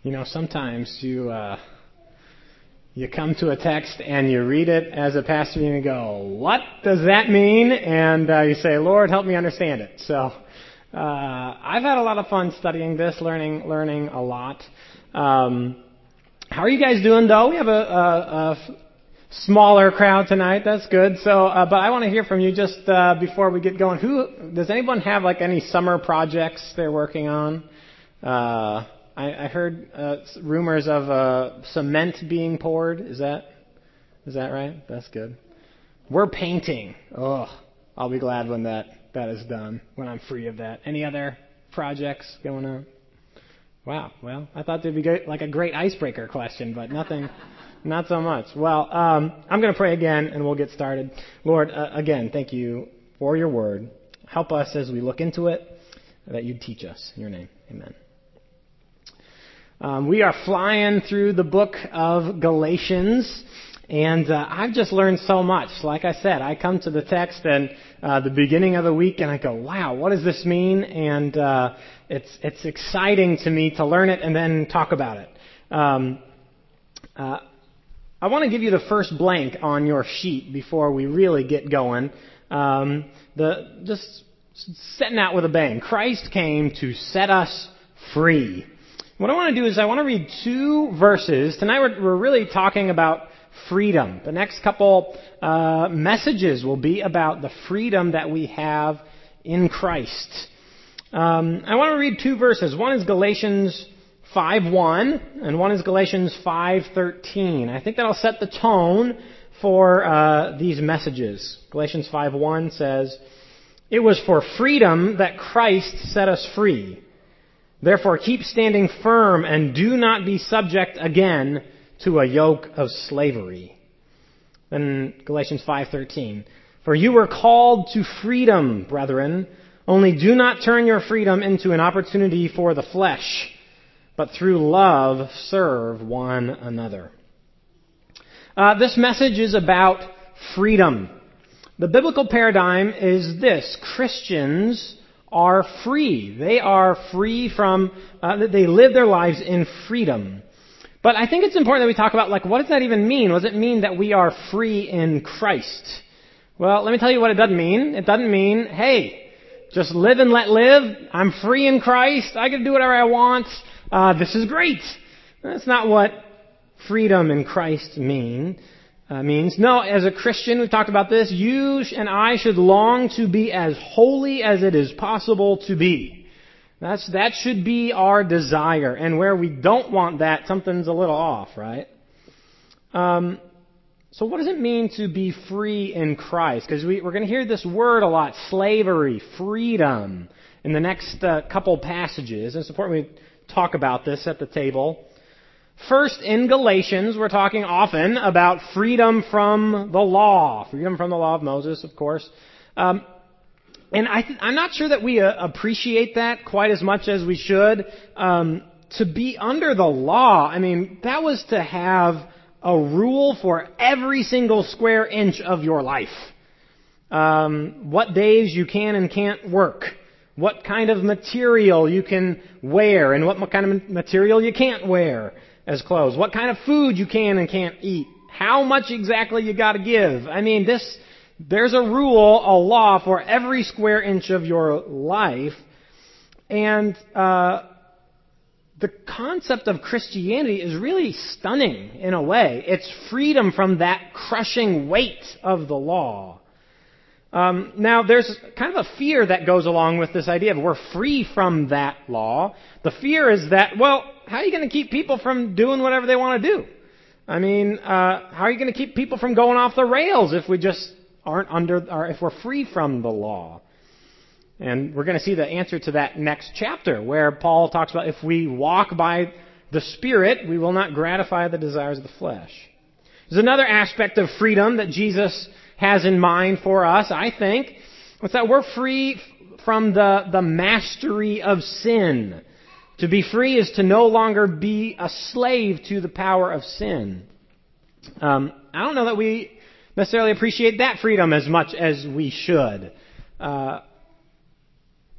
Sometimes you come to a text and you read it as a pastor and you go, what does that mean? And you say, Lord, help me understand it. So I've had a lot of fun studying this, learning a lot. How are you guys doing, though? We have a smaller crowd tonight. That's good. So, but I want to hear from you just before we get going. Does anyone have any summer projects they're working on? I heard rumors of cement being poured. Is that right? That's good. We're painting. Oh, I'll be glad when that is done, when I'm free of that. Any other projects going on? Wow. Well, I thought there'd be a great icebreaker question, but nothing, not so much. Well, I'm going to pray again, and we'll get started. Lord, again, thank you for your word. Help us as we look into it, that you'd teach us. In your name, amen. We are flying through the book of Galatians, and I've just learned so much. Like I said, I come to the text and the beginning of the week, and I go, wow, what does this mean? And it's exciting to me to learn it and then talk about it. I want to give you the first blank on your sheet before we really get going. Just setting out with a bang. Christ came to set us free. What I want to do is I want to read two verses. Tonight we're really talking about freedom. The next couple messages will be about the freedom that we have in Christ. I want to read two verses. One is Galatians 5:1 and one is Galatians 5:13. I think that'll set the tone for these messages. Galatians 5:1 says, "It was for freedom that Christ set us free. Therefore, keep standing firm and do not be subject again to a yoke of slavery." Then Galatians 5:13. "For you were called to freedom, brethren. Only do not turn your freedom into an opportunity for the flesh, but through love serve one another." This message is about freedom. The biblical paradigm is this: Christians are free. They are free from, they live their lives in freedom. But I think it's important that we talk about, what does that even mean? What does it mean that we are free in Christ? Well, let me tell you what it doesn't mean. It doesn't mean, hey, just live and let live. I'm free in Christ. I can do whatever I want. This is great. That's not what freedom in Christ means. No, as a Christian, we've talked about this, you and I should long to be as holy as it is possible to be. That should be our desire. And where we don't want that, something's a little off, right? So what does it mean to be free in Christ? Because we're going to hear this word a lot, slavery, freedom, in the next couple passages. It's important we talk about this at the table. First, in Galatians, we're talking often about freedom from the law. Freedom from the law of Moses, of course. And I'm not sure that we appreciate that quite as much as we should. To be under the law, that was to have a rule for every single square inch of your life. What days you can and can't work. What kind of material you can wear and what kind of material you can't wear as clothes. What kind of food you can and can't eat. How much exactly you got to give. There's a rule, a law for every square inch of your life. And the concept of Christianity is really stunning in a way. It's freedom from that crushing weight of the law. Now, there's kind of a fear that goes along with this idea of we're free from that law. The fear is that, how are you going to keep people from doing whatever they want to do? How are you going to keep people from going off the rails if we just aren't or if we're free from the law? And we're going to see the answer to that next chapter, where Paul talks about if we walk by the Spirit, we will not gratify the desires of the flesh. There's another aspect of freedom that Jesus has in mind for us, I think. It's that we're free from the mastery of sin. To be free is to no longer be a slave to the power of sin. I don't know that we necessarily appreciate that freedom as much as we should.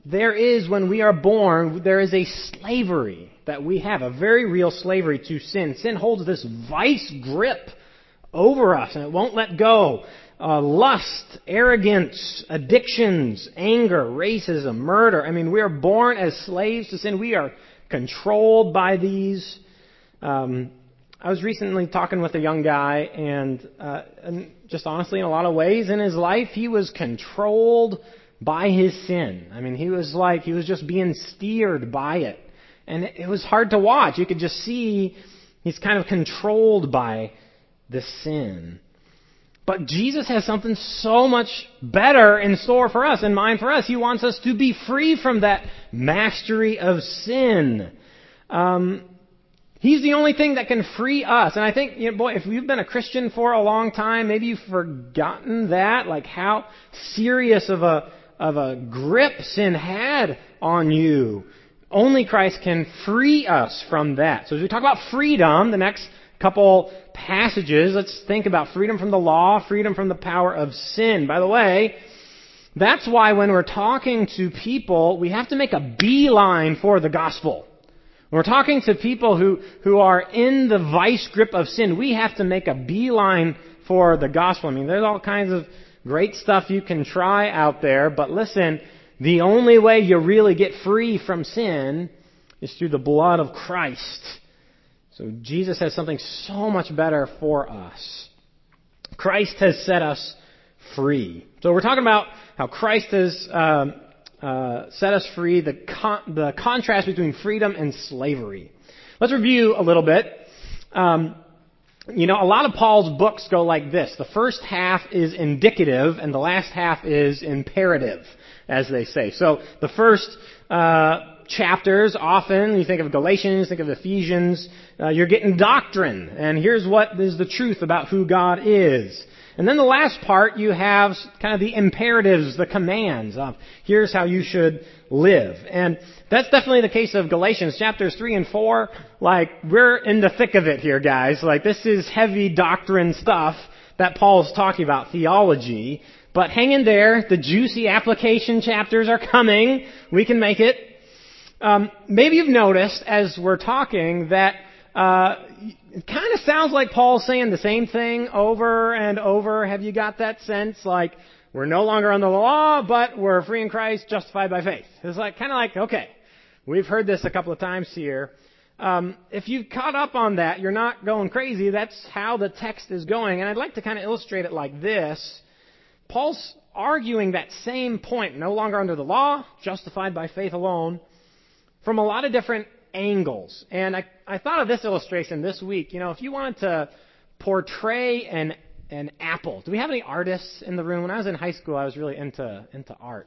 there is, when we are born, there is a slavery that we have, a very real slavery to sin. Sin holds this vice grip over us, and it won't let go. Lust, arrogance, addictions, anger, racism, murder. I mean, we are born as slaves to sin. We are controlled by these. I was recently talking with a young guy, and just honestly, in a lot of ways in his life, he was controlled by his sin. I mean, he was just being steered by it. And it was hard to watch. You could just see he's kind of controlled by this sin. But Jesus has something so much better in store for us, in mind for us. He wants us to be free from that mastery of sin. He's the only thing that can free us. And I think, if you've been a Christian for a long time, maybe you've forgotten that, like how serious of a grip sin had on you. Only Christ can free us from that. So as we talk about freedom, the next couple passages, let's think about freedom from the law, freedom from the power of sin. By the way, that's why when we're talking to people, we have to make a beeline for the gospel. When we're talking to people who are in the vice grip of sin, we have to make a beeline for the gospel. I mean, there's all kinds of great stuff you can try out there, but listen, the only way you really get free from sin is through the blood of Christ. So Jesus has something so much better for us. Christ has set us free. So we're talking about how Christ has set us free, the contrast between freedom and slavery. Let's review a little bit. A lot of Paul's books go like this. The first half is indicative, and the last half is imperative, as they say. So the first chapters, often, you think of Galatians, think of Ephesians, you're getting doctrine, and here's what is the truth about who God is. And then the last part, you have kind of the imperatives, the commands of here's how you should live. And that's definitely the case of Galatians. Chapters 3 and 4, we're in the thick of it here, guys. This is heavy doctrine stuff that Paul's talking about, theology. But hang in there. The juicy application chapters are coming. We can make it. Maybe you've noticed as we're talking that it kind of sounds like Paul's saying the same thing over and over. Have you got that sense? We're no longer under the law, but we're free in Christ, justified by faith. It's okay, we've heard this a couple of times here. If you've caught up on that, you're not going crazy. That's how the text is going. And I'd like to kind of illustrate it like this. Paul's arguing that same point, no longer under the law, justified by faith alone, from a lot of different angles. And I thought of this illustration this week. If you wanted to portray an apple. Do we have any artists in the room? When I was in high school, I was really into art.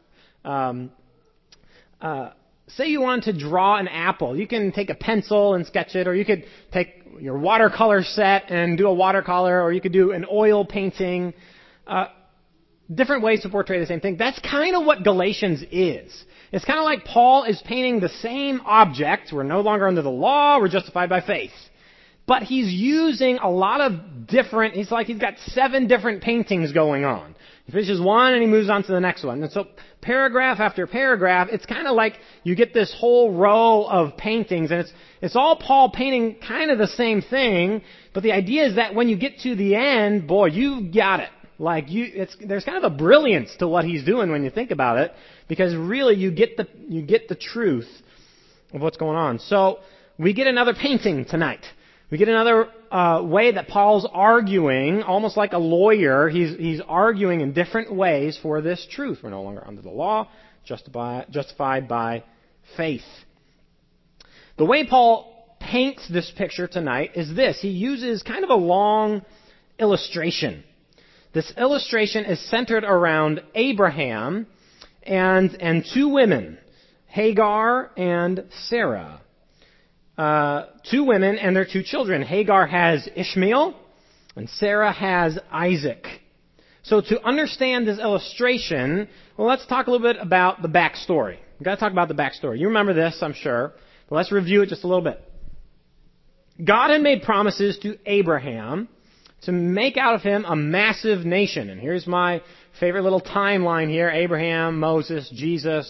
Say you wanted to draw an apple. You can take a pencil and sketch it, or you could take your watercolor set and do a watercolor, or you could do an oil painting. Different ways to portray the same thing. That's kind of what Galatians is. It's kind of like Paul is painting the same object. We're no longer under the law. We're justified by faith. But he's using a lot of different, he's got 7 different paintings going on. He finishes one and he moves on to the next one. And so paragraph after paragraph, it's kind of like you get this whole row of paintings, and it's all Paul painting kind of the same thing. But the idea is that when you get to the end, boy, you've got it. There's kind of a brilliance to what he's doing when you think about it, because really you get the truth of what's going on. So we get another painting tonight. We get another way that Paul's arguing, almost like a lawyer. He's arguing in different ways for this truth. We're no longer under the law, justified by faith. The way Paul paints this picture tonight is this. He uses kind of a long illustration. This illustration is centered around Abraham and 2 women, Hagar and Sarah. 2 women and their 2 children. Hagar has Ishmael, and Sarah has Isaac. So to understand this illustration, let's talk a little bit about the backstory. We've got to talk about the backstory. You remember this, I'm sure, but let's review it just a little bit. God had made promises to Abraham to make out of him a massive nation. And here's my favorite little timeline here. Abraham, Moses, Jesus.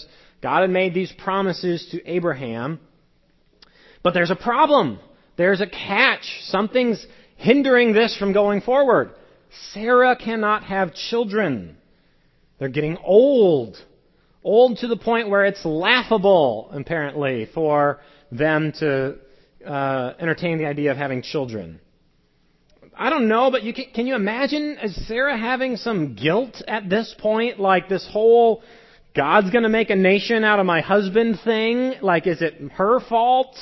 God had made these promises to Abraham. But there's a problem. There's a catch. Something's hindering this from going forward. Sarah cannot have children. They're getting old. Old to the point where it's laughable, apparently, for them to entertain the idea of having children. I don't know, but can you imagine Sarah having some guilt at this point? Like this whole God's going to make a nation out of my husband thing? Like, is it her fault?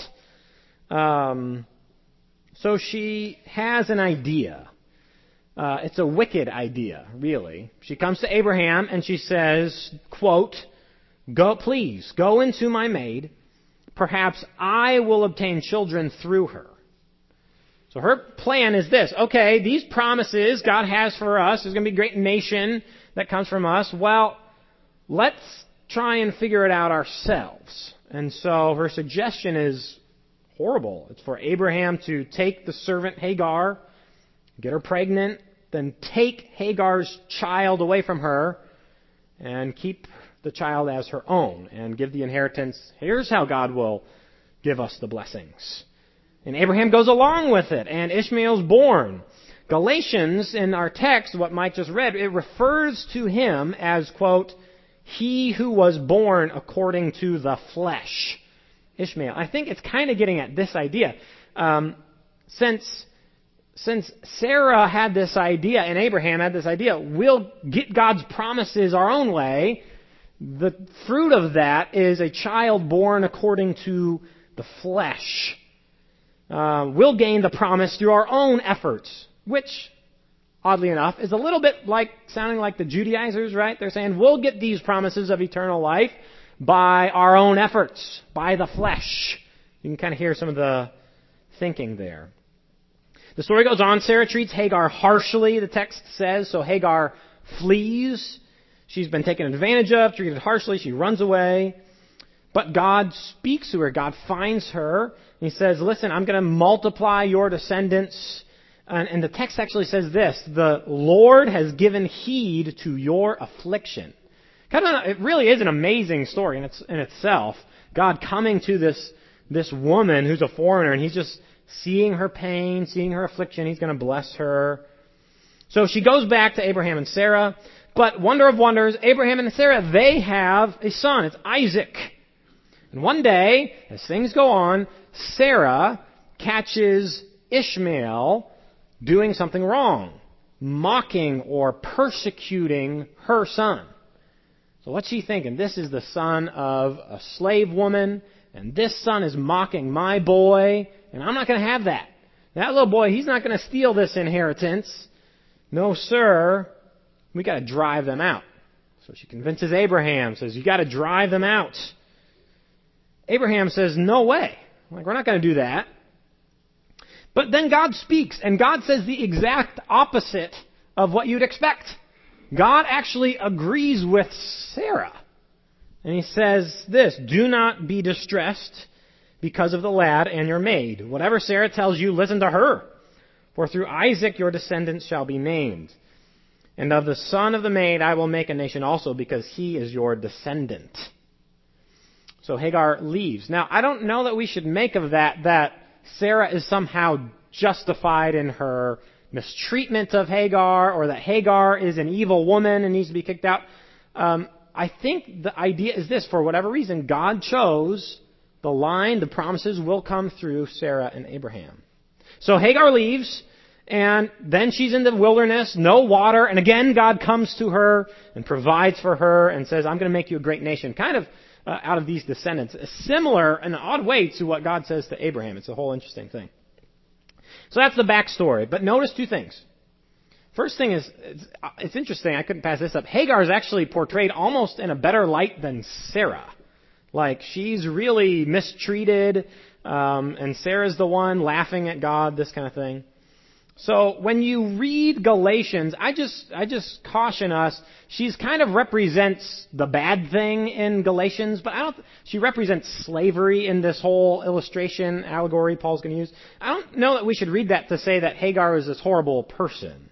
So she has an idea. It's a wicked idea, really. She comes to Abraham and she says, quote, please, go into my maid. Perhaps I will obtain children through her. So her plan is this. Okay, these promises God has for us, there's going to be a great nation that comes from us. Well, let's try and figure it out ourselves. And so her suggestion is horrible. It's for Abraham to take the servant Hagar, get her pregnant, then take Hagar's child away from her and keep the child as her own and give the inheritance. Here's how God will give us the blessings. And Abraham goes along with it, and Ishmael's born. Galatians, in our text, what Mike just read, it refers to him as, quote, he who was born according to the flesh. Ishmael. I think it's kind of getting at this idea. Since Sarah had this idea and Abraham had this idea, we'll get God's promises our own way. The fruit of that is a child born according to the flesh. We'll gain the promise through our own efforts, which, oddly enough, is a little bit like sounding like the Judaizers, right? They're saying we'll get these promises of eternal life by our own efforts, by the flesh. You can kind of hear some of the thinking there. The story goes on. Sarah treats Hagar harshly, the text says. So Hagar flees. She's been taken advantage of, treated harshly. She runs away. But God speaks to her. God finds her. And he says, listen, I'm going to multiply your descendants. And the text actually says this: the Lord has given heed to your affliction. It really is an amazing story in itself. God coming to this woman who's a foreigner, and he's just seeing her pain, seeing her affliction. He's going to bless her. So she goes back to Abraham and Sarah. But wonder of wonders, Abraham and Sarah, they have a son. It's Isaac. And one day, as things go on, Sarah catches Ishmael doing something wrong, mocking or persecuting her son. So what's she thinking? This is the son of a slave woman, and this son is mocking my boy, and I'm not going to have that. That little boy, he's not going to steal this inheritance. No, sir. We got to drive them out. So she convinces Abraham, says, you got to drive them out. Abraham says, no way. Like, we're not going to do that. But then God speaks, and God says the exact opposite of what you'd expect. God actually agrees with Sarah. And he says this: do not be distressed because of the lad and your maid. Whatever Sarah tells you, listen to her. For through Isaac your descendants shall be named. And of the son of the maid I will make a nation also, because he is your descendant. So Hagar leaves. Now, I don't know that we should make of that Sarah is somehow justified in her mistreatment of Hagar, or that Hagar is an evil woman and needs to be kicked out. I think the idea is this: for whatever reason, God chose the promises will come through Sarah and Abraham. So Hagar leaves, and then she's in the wilderness, no water, and again God comes to her and provides for her and says, I'm going to make you a great nation, kind of out of these descendants. Similar in an odd way to what God says to Abraham. It's a whole interesting thing. So that's the backstory. But notice two things. First thing is, it's interesting, I couldn't pass this up. Hagar is actually portrayed almost in a better light than Sarah. Like, she's really mistreated, and Sarah's the one laughing at God, this kind of thing. So when you read Galatians, I just caution us. She's kind of represents the bad thing in Galatians, but she represents slavery in this whole illustration allegory Paul's going to use. I don't know that we should read that to say that Hagar is this horrible person.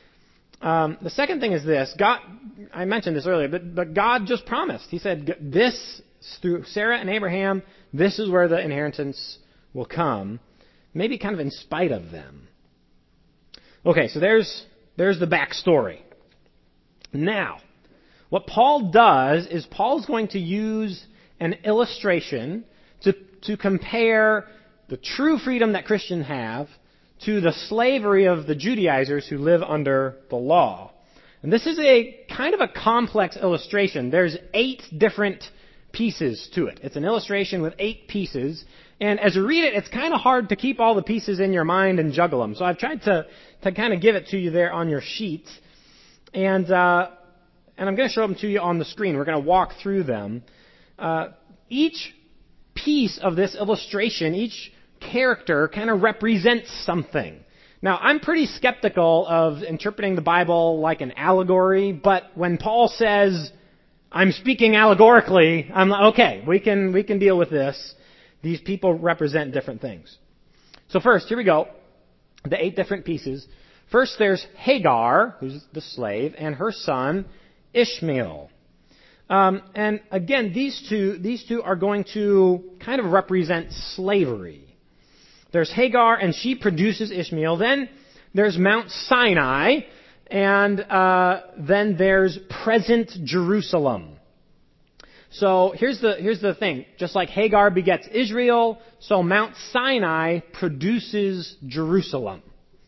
The second thing is this: God, I mentioned this earlier, but God just promised. He said, this Through Sarah and Abraham, this is where the inheritance will come, maybe kind of in spite of them. Okay, so there's the backstory. Now, what Paul does is Paul's going to use an illustration to compare the true freedom that Christians have to the slavery of the Judaizers who live under the law. And this is a kind of a complex illustration. There's 8 different pieces to it. It's an illustration with 8 pieces. And as you read it, it's kind of hard to keep all the pieces in your mind and juggle them. So I've tried to kind of give it to you there on your sheet. And I'm going to show them to you on the screen. We're going to walk through them. Each piece of this illustration, each character kind of represents something. Now, I'm pretty skeptical of interpreting the Bible like an allegory, but when Paul says, I'm speaking allegorically, I'm like, okay, we can deal with this. These people represent different things. So first, here we go. The 8 different pieces. First, there's Hagar, who's the slave, and her son, Ishmael. And again, these two are going to kind of represent slavery. There's Hagar, and she produces Ishmael. Then there's Mount Sinai, and then there's present Jerusalem. So here's the thing. Just like Hagar begets Israel, so Mount Sinai produces Jerusalem.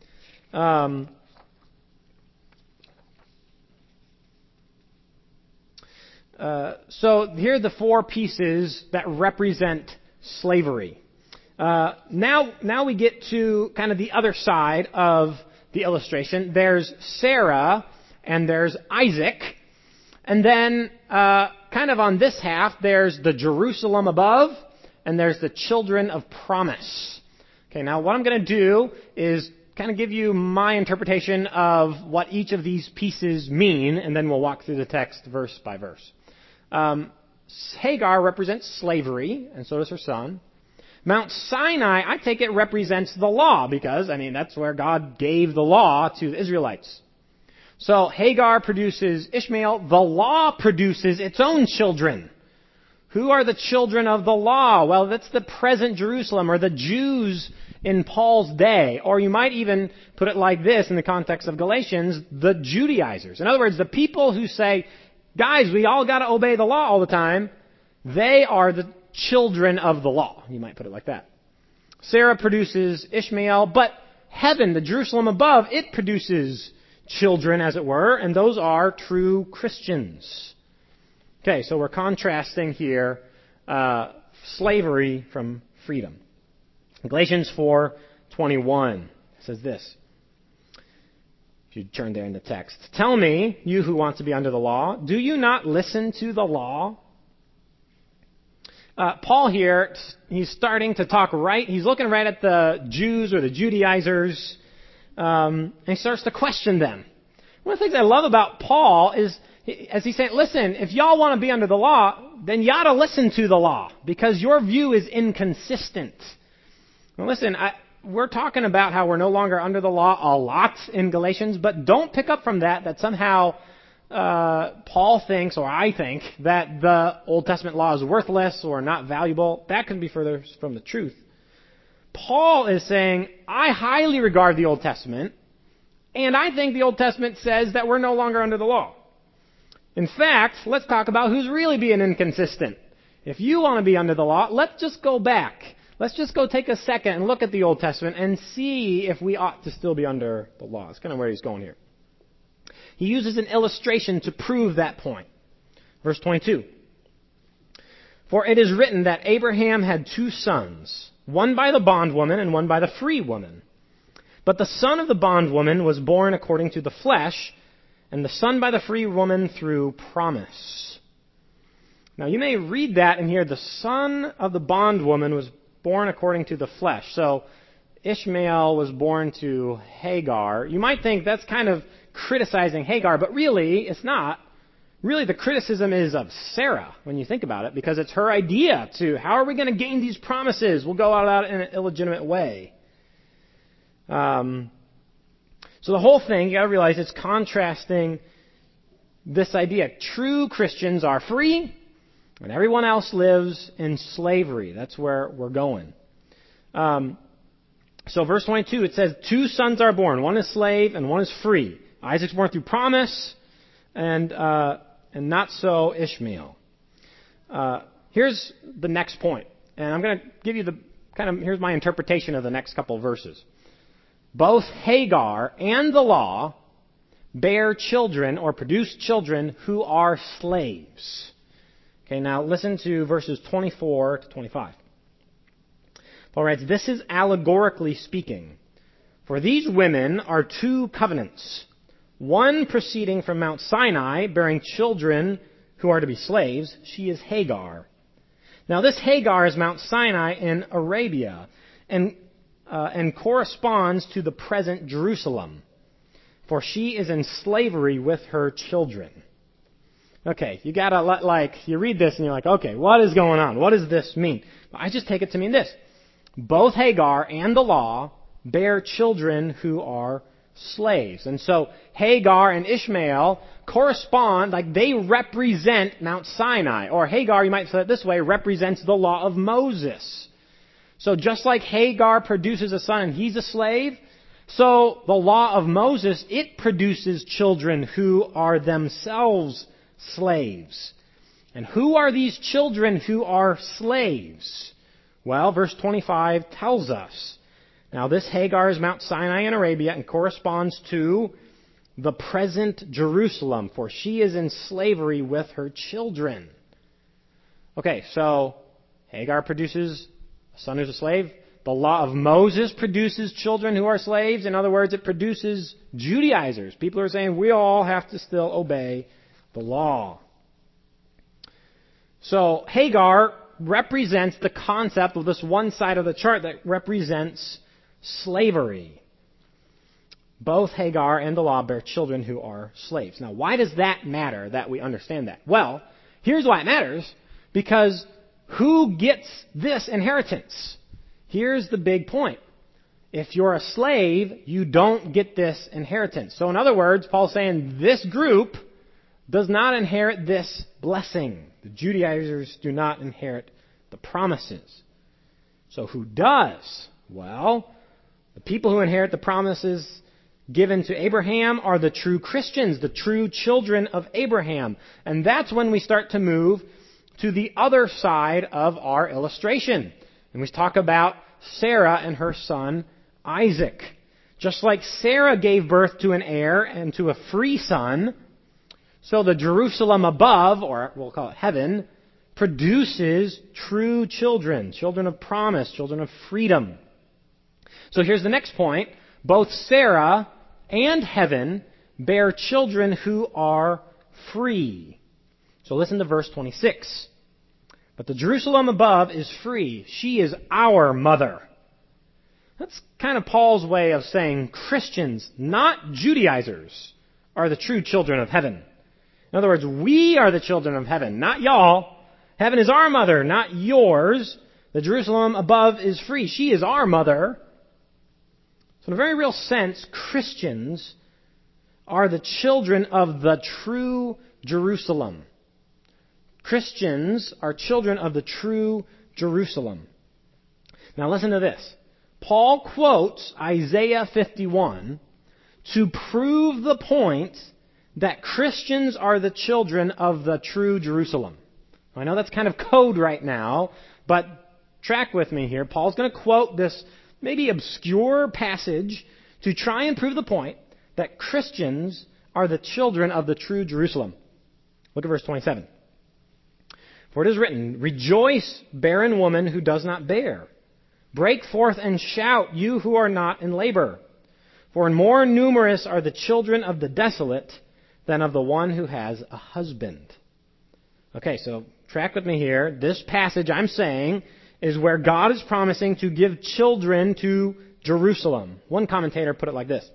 So here are the 4 pieces that represent slavery. Now we get to kind of the other side of the illustration. There's Sarah and there's Isaac. And then kind of on this half, there's the Jerusalem above and there's the children of promise. Okay, now what I'm going to do is kind of give you my interpretation of what each of these pieces mean, and then we'll walk through the text verse by verse. Hagar represents slavery, and so does her son. Mount Sinai, I take it, represents the law, because, that's where God gave the law to the Israelites. So Hagar produces Ishmael. The law produces its own children. Who are the children of the law? Well, that's the present Jerusalem, or the Jews in Paul's day. Or you might even put it like this in the context of Galatians, the Judaizers. In other words, the people who say, guys, we all got to obey the law all the time, they are the children of the law. You might put it like that. Sarah produces Ishmael, but heaven, the Jerusalem above, it produces children, as it were, and those are true Christians. Okay, so we're contrasting here slavery from freedom. Galatians 4:21 says this. If you turn there in the text. Tell me, you who want to be under the law, do you not listen to the law? Paul here, he's starting to talk right. He's looking right at the Jews or the Judaizers, and he starts to question them. One of the things I love about Paul is, as he's saying, listen, if y'all want to be under the law, then you ought to listen to the law, because your view is inconsistent. Well, listen, we're talking about how we're no longer under the law a lot in Galatians, but don't pick up from that somehow Paul thinks, or I think, that the Old Testament law is worthless or not valuable. That could be further from the truth. Paul is saying, I highly regard the Old Testament, and I think the Old Testament says that we're no longer under the law. In fact, let's talk about who's really being inconsistent. If you want to be under the law, let's just go back. Let's just go take a second and look at the Old Testament and see if we ought to still be under the law. That's kind of where he's going here. He uses an illustration to prove that point. Verse 22. For it is written that Abraham had 2 sons, one by the bondwoman and one by the free woman. But the son of the bondwoman was born according to the flesh, and the son by the free woman through promise. Now you may read that and hear the son of the bondwoman was born according to the flesh. So Ishmael was born to Hagar. You might think that's kind of criticizing Hagar, but really it's not. Really the criticism is of Sarah when you think about it, because it's her idea to, how are we going to gain these promises? We'll go out in an illegitimate way. So the whole thing, you got to realize, it's contrasting this idea. True Christians are free, And everyone else lives in slavery. That's where we're going. So verse 22, it says, 2 sons are born. One is slave and one is free. Isaac's born through promise, and not so Ishmael. Here's the next point. And I'm going to give you here's my interpretation of the next couple of verses. Both Hagar and the law bear children or produce children who are slaves. Okay, now listen to verses 24 to 25. Paul writes, this is allegorically speaking. For these women are 2 covenants, one proceeding from Mount Sinai, bearing children who are to be slaves. She is Hagar. Now this Hagar is Mount Sinai in Arabia, and corresponds to the present Jerusalem, for she is in slavery with her children. Okay, you gotta you read this and you're like, okay, what is going on? What does this mean? I just take it to mean this. Both Hagar and the law bear children who are slaves. And so Hagar and Ishmael correspond, they represent Mount Sinai. Or Hagar, you might say it this way, represents the law of Moses. So just like Hagar produces a son and he's a slave, so the law of Moses, it produces children who are themselves slaves. And who are these children who are slaves? Well, verse 25 tells us. Now this Hagar is Mount Sinai in Arabia and corresponds to the present Jerusalem, for she is in slavery with her children. Okay, so Hagar produces a son who's a slave. The law of Moses produces children who are slaves. In other words, it produces Judaizers. People are saying we all have to still obey the law. So Hagar represents the concept of this one side of the chart that represents slavery. Both Hagar and the law bear children who are slaves. Now, why does that matter that we understand that? Well, here's why it matters. Because who gets this inheritance? Here's the big point. If you're a slave, you don't get this inheritance. So in other words, Paul's saying this group does not inherit this blessing. The Judaizers do not inherit the promises. So who does? Well, the people who inherit the promises given to Abraham are the true Christians, the true children of Abraham. And that's when we start to move to the other side of our illustration. And we talk about Sarah and her son Isaac. Just like Sarah gave birth to an heir and to a free son, so the Jerusalem above, or we'll call it heaven, produces true children, children of promise, children of freedom. So here's the next point. Both Sarah and heaven bear children who are free. So listen to verse 26. But the Jerusalem above is free. She is our mother. That's kind of Paul's way of saying Christians, not Judaizers, are the true children of heaven. In other words, we are the children of heaven, not y'all. Heaven is our mother, not yours. The Jerusalem above is free. She is our mother. So in a very real sense, Christians are the children of the true Jerusalem. Christians are children of the true Jerusalem. Now listen to this. Paul quotes Isaiah 51 to prove the point that Christians are the children of the true Jerusalem. I know that's kind of code right now, but track with me here. Paul's going to quote this maybe obscure passage to try and prove the point that Christians are the children of the true Jerusalem. Look at verse 27. For it is written, "Rejoice, barren woman who does not bear. Break forth and shout, you who are not in labor. For more numerous are the children of the desolate than of the one who has a husband." Okay, so track with me here. This passage I'm saying is where God is promising to give children to Jerusalem. One commentator put it like this.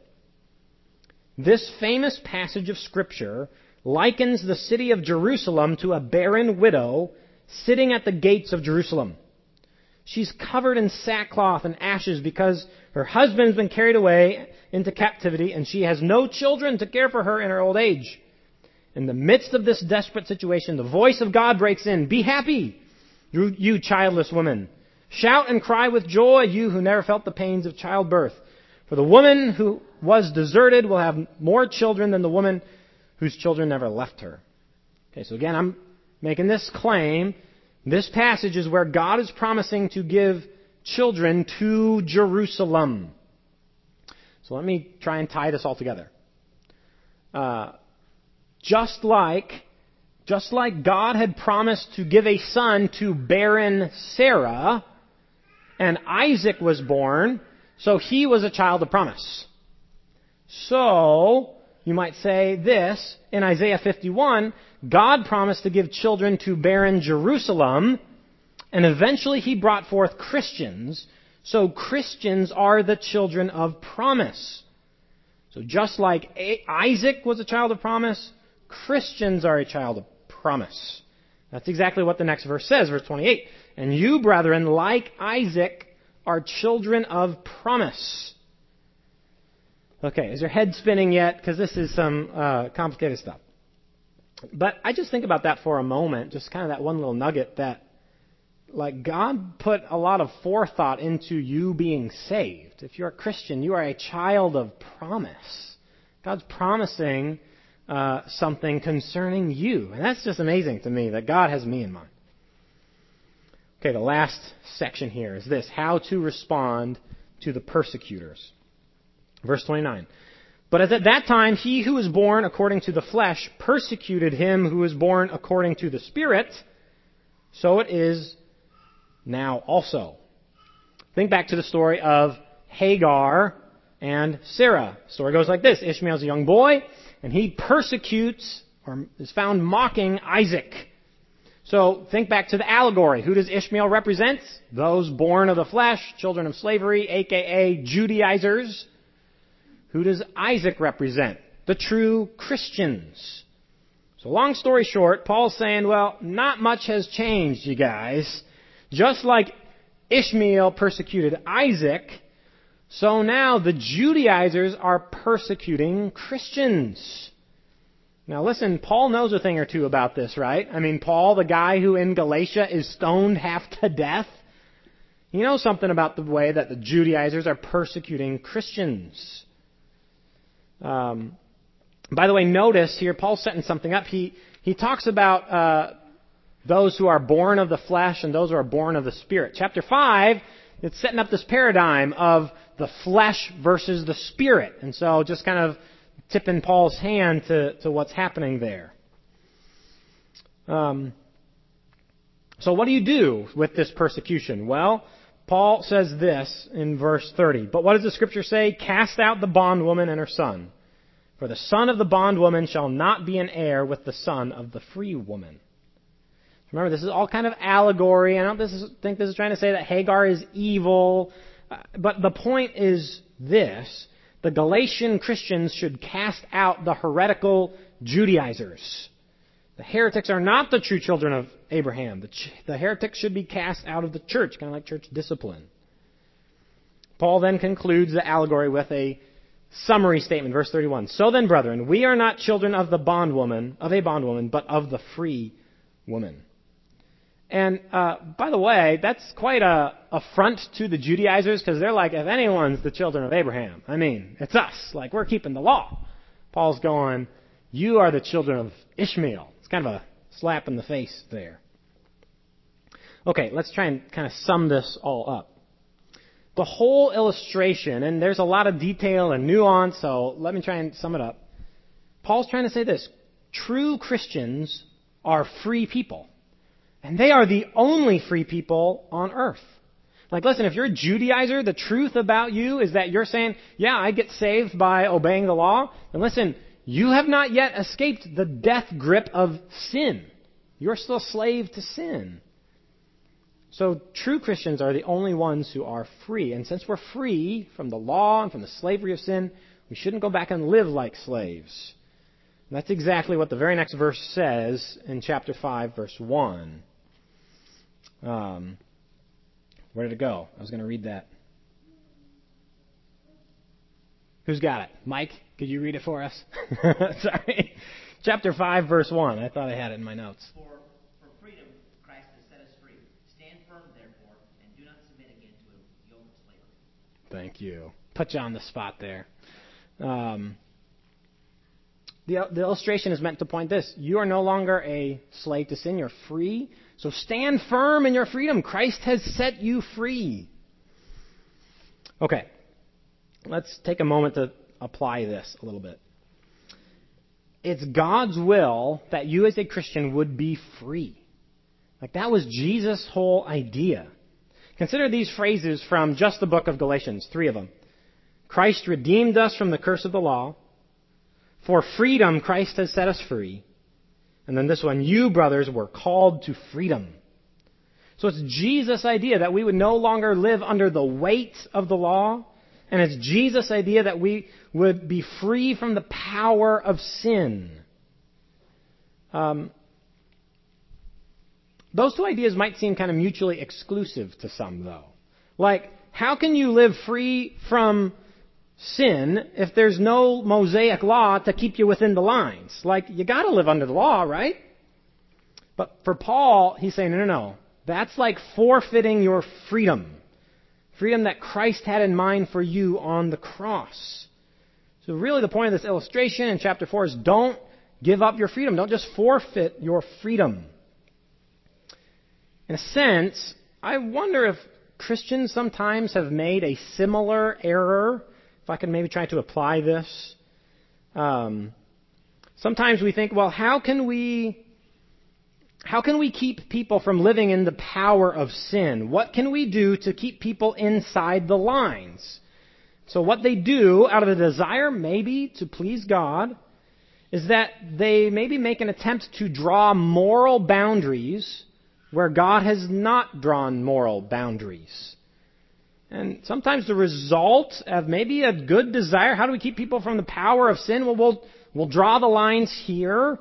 This famous passage of Scripture likens the city of Jerusalem to a barren widow sitting at the gates of Jerusalem. She's covered in sackcloth and ashes because her husband's been carried away into captivity and she has no children to care for her in her old age. In the midst of this desperate situation, the voice of God breaks in. Be happy, you childless women. Shout and cry with joy, you who never felt the pains of childbirth. For the woman who was deserted will have more children than the woman whose children never left her. Okay, so again, I'm making this claim. This passage is where God is promising to give children to Jerusalem. So let me try and tie this all together. Just like God had promised to give a son to barren Sarah, and Isaac was born, so he was a child of promise. So, you might say this, in Isaiah 51, God promised to give children to barren Jerusalem, and eventually he brought forth Christians, so Christians are the children of promise. So just like Isaac was a child of promise, Christians are a child of promise. That's exactly what the next verse says, verse 28. And you, brethren, like Isaac, are children of promise. Okay, is your head spinning yet? Because this is some complicated stuff. But I just think about that for a moment, just kind of that one little nugget that, like, God put a lot of forethought into you being saved. If you're a Christian, you are a child of promise. God's promising something concerning you. And that's just amazing to me, that God has me in mind. Okay, the last section here is this: how to respond to the persecutors. Verse 29. But as at that time he who was born according to the flesh persecuted him who was born according to the Spirit, so it is now also. Think back to the story of Hagar and Sarah. The story goes like this. Ishmael's a young boy, and he persecutes, or is found mocking, Isaac. So think back to the allegory. Who does Ishmael represent? Those born of the flesh, children of slavery, a.k.a. Judaizers. Who does Isaac represent? The true Christians. So long story short, Paul's saying, well, not much has changed, you guys. Just like Ishmael persecuted Isaac, so now the Judaizers are persecuting Christians. Now listen, Paul knows a thing or two about this, right? I mean, Paul, the guy who in Galatia is stoned half to death, he knows something about the way that the Judaizers are persecuting Christians. By the way, notice here, Paul's setting something up. He talks about those who are born of the flesh and those who are born of the Spirit. Chapter 5, it's setting up this paradigm of the flesh versus the Spirit. And so just kind of tipping Paul's hand to what's happening there. So what do you do with this persecution? Well, Paul says this in verse 30. But what does the Scripture say? Cast out the bondwoman and her son. For the son of the bondwoman shall not be an heir with the son of the free woman. Remember, this is all kind of allegory. I don't think this is trying to say that Hagar is evil. But the point is this. The Galatian Christians should cast out the heretical Judaizers. The heretics are not the true children of Abraham. The heretics should be cast out of the church, kind of like church discipline. Paul then concludes the allegory with a summary statement, verse 31. So then, brethren, we are not children of a bondwoman, but of the free woman. And by the way, that's quite a affront to the Judaizers, because they're like, if anyone's the children of Abraham, I mean, it's us. Like, we're keeping the law. Paul's going, you are the children of Ishmael. It's kind of a slap in the face there. Okay, let's try and kind of sum this all up. The whole illustration, and there's a lot of detail and nuance, so let me try and sum it up. Paul's trying to say this: true Christians are free people. And they are the only free people on earth. Like, listen, if you're a Judaizer, the truth about you is that you're saying, yeah, I get saved by obeying the law. And listen, you have not yet escaped the death grip of sin. You're still a slave to sin. So true Christians are the only ones who are free. And since we're free from the law and from the slavery of sin, we shouldn't go back and live like slaves. And that's exactly what the very next verse says in chapter 5, verse 1. Where did it go? I was going to read that. Who's got it? Mike, could you read it for us? Sorry. Chapter 5, verse 1. I thought I had it in my notes. For freedom Christ has set us free. Stand firm, therefore, and do not submit again to a yoke of slavery. Thank you. Put you on the spot there. The illustration is meant to point this. You are no longer a slave to sin. You're free. So stand firm in your freedom. Christ has set you free. Okay. Let's take a moment to apply this a little bit. It's God's will that you as a Christian would be free. Like that was Jesus' whole idea. Consider these phrases from just the book of Galatians, 3 of them. Christ redeemed us from the curse of the law. For freedom, Christ has set us free. And then this one, you, brothers, were called to freedom. So it's Jesus' idea that we would no longer live under the weight of the law. And it's Jesus' idea that we would be free from the power of sin. Those two ideas might seem kind of mutually exclusive to some, though. Like, how can you live free from sin if there's no Mosaic law to keep you within the lines? Like, you got to live under the law, right? But for Paul, he's saying, no. That's like forfeiting your freedom. Freedom that Christ had in mind for you on the cross. So really the point of this illustration in chapter 4 is don't give up your freedom. Don't just forfeit your freedom. In a sense, I wonder if Christians sometimes have made a similar error. If I can maybe try to apply this. Sometimes we think, well, how can we keep people from living in the power of sin? What can we do to keep people inside the lines? So what they do out of a desire maybe to please God is that they maybe make an attempt to draw moral boundaries where God has not drawn moral boundaries. And sometimes the result of maybe a good desire, how do we keep people from the power of sin? Well, we'll draw the lines here.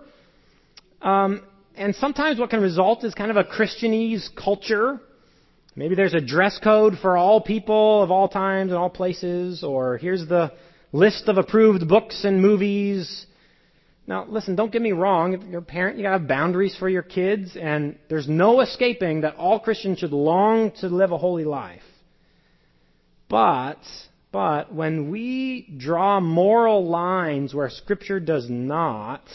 And sometimes what can result is kind of a Christianese culture. Maybe there's a dress code for all people of all times and all places, or here's the list of approved books and movies. Now, listen, don't get me wrong. If you're a parent, you got to have boundaries for your kids, and there's no escaping that all Christians should long to live a holy life. But when we draw moral lines where Scripture does not,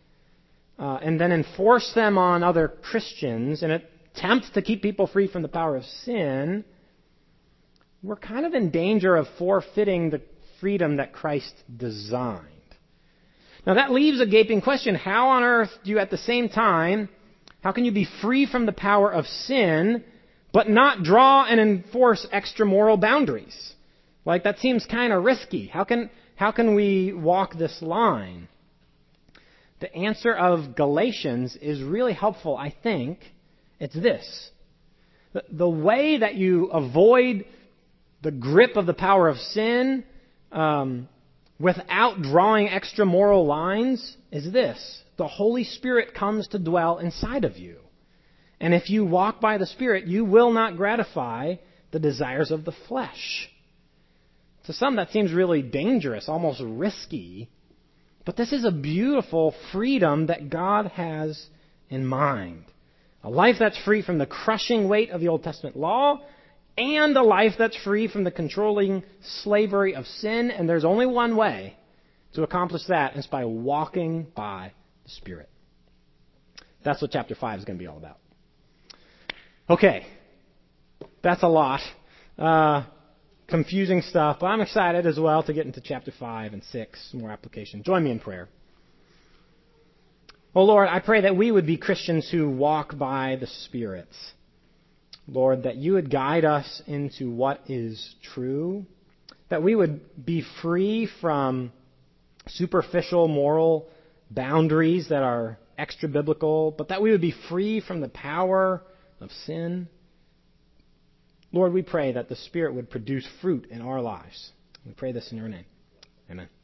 and then enforce them on other Christians in an attempt to keep people free from the power of sin, we're kind of in danger of forfeiting the freedom that Christ designed. Now that leaves a gaping question. How on earth do you at the same time, how can you be free from the power of sin, but not draw and enforce extra moral boundaries? Like that seems kind of risky. How can we walk this line? The answer of Galatians is really helpful, I think. It's this. The way that you avoid the grip of the power of sin without drawing extra moral lines is this. The Holy Spirit comes to dwell inside of you. And if you walk by the Spirit, you will not gratify the desires of the flesh. To some, that seems really dangerous, almost risky. But this is a beautiful freedom that God has in mind. A life that's free from the crushing weight of the Old Testament law, and a life that's free from the controlling slavery of sin. And there's only one way to accomplish that, and it's by walking by the Spirit. That's what chapter 5 is going to be all about. Okay, that's a lot. Confusing stuff, but I'm excited as well to get into chapter 5 and 6, more application. Join me in prayer. Oh Lord, I pray that we would be Christians who walk by the Spirit. Lord, that you would guide us into what is true, that we would be free from superficial moral boundaries that are extra biblical, but that we would be free from the power of sin. Lord, we pray that the Spirit would produce fruit in our lives. We pray this in your name. Amen.